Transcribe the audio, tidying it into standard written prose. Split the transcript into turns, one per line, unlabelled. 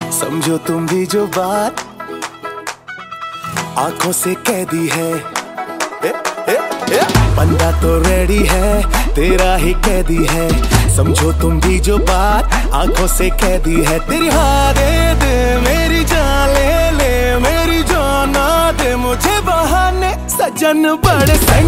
समझो तुम भी जो बात आंखों से कह दी है। बंदा तो रेडी है, तेरा ही कह दी है। समझो तुम भी जो बात आंखों से कह दी है। तेरी हाँ दे दे, मेरी जान ले ले, मेरी जान ना दे मुझे बहाने। सजन बड़े